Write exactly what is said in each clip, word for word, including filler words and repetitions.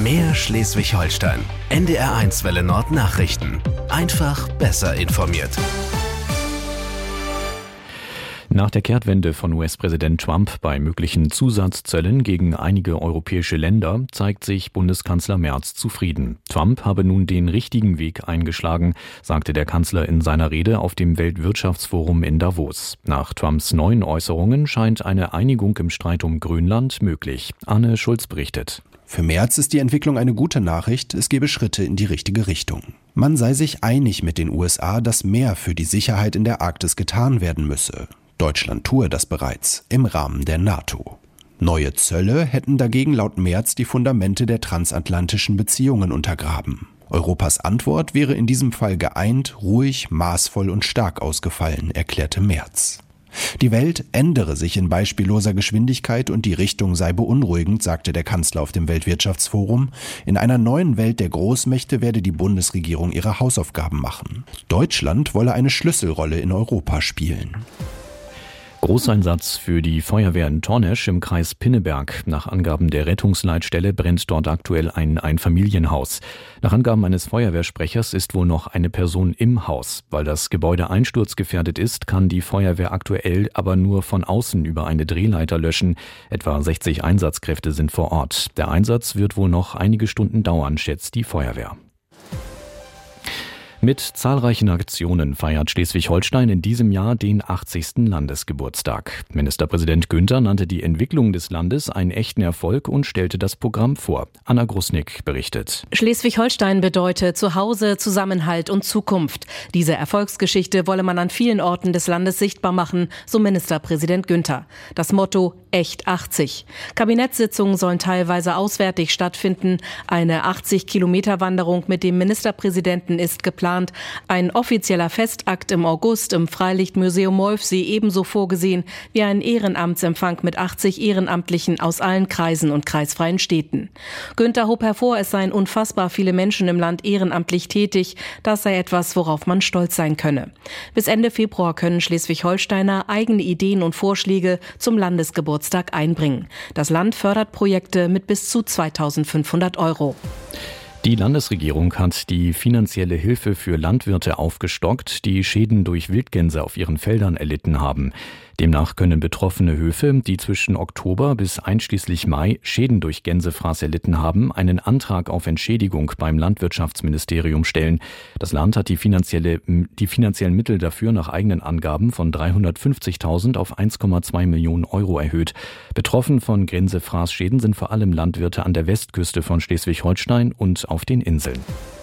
Mehr Schleswig-Holstein. N D R eins Welle Nord Nachrichten. Einfach besser informiert. Nach der Kehrtwende von U S-Präsident Trump bei möglichen Zusatzzöllen gegen einige europäische Länder zeigt sich Bundeskanzler Merz zufrieden. Trump habe nun den richtigen Weg eingeschlagen, sagte der Kanzler in seiner Rede auf dem Weltwirtschaftsforum in Davos. Nach Trumps neuen Äußerungen scheint eine Einigung im Streit um Grönland möglich. Anne Schulz berichtet. Für Merz ist die Entwicklung eine gute Nachricht, es gebe Schritte in die richtige Richtung. Man sei sich einig mit den U S A, dass mehr für die Sicherheit in der Arktis getan werden müsse. Deutschland tue das bereits im Rahmen der NATO. Neue Zölle hätten dagegen laut Merz die Fundamente der transatlantischen Beziehungen untergraben. Europas Antwort wäre in diesem Fall geeint, ruhig, maßvoll und stark ausgefallen, erklärte Merz. Die Welt ändere sich in beispielloser Geschwindigkeit und die Richtung sei beunruhigend, sagte der Kanzler auf dem Weltwirtschaftsforum. In einer neuen Welt der Großmächte werde die Bundesregierung ihre Hausaufgaben machen. Deutschland wolle eine Schlüsselrolle in Europa spielen. Großeinsatz für die Feuerwehr in Tornesch im Kreis Pinneberg. Nach Angaben der Rettungsleitstelle brennt dort aktuell ein Einfamilienhaus. Nach Angaben eines Feuerwehrsprechers ist wohl noch eine Person im Haus. Weil das Gebäude einsturzgefährdet ist, kann die Feuerwehr aktuell aber nur von außen über eine Drehleiter löschen. Etwa sechzig Einsatzkräfte sind vor Ort. Der Einsatz wird wohl noch einige Stunden dauern, schätzt die Feuerwehr. Mit zahlreichen Aktionen feiert Schleswig-Holstein in diesem Jahr den achtzigsten Landesgeburtstag. Ministerpräsident Günther nannte die Entwicklung des Landes einen echten Erfolg und stellte das Programm vor. Anna Grusnick berichtet. Schleswig-Holstein bedeutet Zuhause, Zusammenhalt und Zukunft. Diese Erfolgsgeschichte wolle man an vielen Orten des Landes sichtbar machen, so Ministerpräsident Günther. Das Motto: Echt achtzig. Kabinettssitzungen sollen teilweise auswärtig stattfinden. Eine achtzig-Kilometer-Wanderung mit dem Ministerpräsidenten ist geplant. Ein offizieller Festakt im August im Freilichtmuseum Molfsee ebenso vorgesehen wie ein Ehrenamtsempfang mit achtzig Ehrenamtlichen aus allen Kreisen und kreisfreien Städten. Günther hob hervor, es seien unfassbar viele Menschen im Land ehrenamtlich tätig. Das sei etwas, worauf man stolz sein könne. Bis Ende Februar können Schleswig-Holsteiner eigene Ideen und Vorschläge zum Landesgeburtstag einbringen. Das Land fördert Projekte mit bis zu zweitausendfünfhundert Euro. Die Landesregierung hat die finanzielle Hilfe für Landwirte aufgestockt, die Schäden durch Wildgänse auf ihren Feldern erlitten haben. Demnach können betroffene Höfe, die zwischen Oktober bis einschließlich Mai Schäden durch Gänsefraß erlitten haben, einen Antrag auf Entschädigung beim Landwirtschaftsministerium stellen. Das Land hat die, finanzielle, die finanziellen Mittel dafür nach eigenen Angaben von dreihundertfünfzigtausend auf eins Komma zwei Millionen Euro erhöht. Betroffen von Gänsefraßschäden sind vor allem Landwirte an der Westküste von Schleswig-Holstein und auf den Inseln.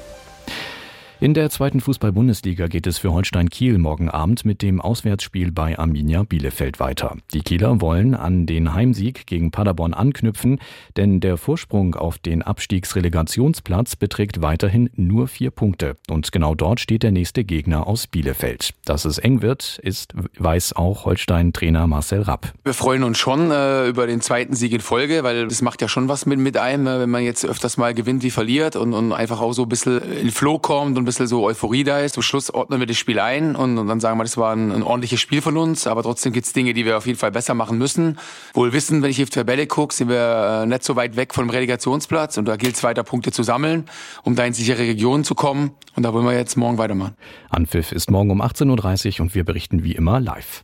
In der zweiten Fußball-Bundesliga geht es für Holstein Kiel morgen Abend mit dem Auswärtsspiel bei Arminia Bielefeld weiter. Die Kieler wollen an den Heimsieg gegen Paderborn anknüpfen, denn der Vorsprung auf den Abstiegsrelegationsplatz beträgt weiterhin nur vier Punkte. Und genau dort steht der nächste Gegner aus Bielefeld. Dass es eng wird, ist, weiß auch Holstein-Trainer Marcel Rapp. Wir freuen uns schon äh, über den zweiten Sieg in Folge, weil das macht ja schon was mit, mit einem, äh, wenn man jetzt öfters mal gewinnt wie verliert und, und einfach auch so ein bisschen in Flow kommt und ein bisschen so Euphorie da ist. Zum Schluss ordnen wir das Spiel ein und, und dann sagen wir, das war ein, ein ordentliches Spiel von uns, aber trotzdem gibt es Dinge, die wir auf jeden Fall besser machen müssen. Wohl wissen, wenn ich auf die Tabelle gucke, sind wir äh, nicht so weit weg vom Relegationsplatz und da gilt es weiter Punkte zu sammeln, um da in sichere Regionen zu kommen und da wollen wir jetzt morgen weitermachen. Anpfiff ist morgen um achtzehn Uhr dreißig und wir berichten wie immer live.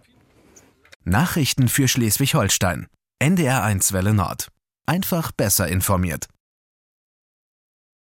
Nachrichten für Schleswig-Holstein. N D R eins Welle Nord. Einfach besser informiert.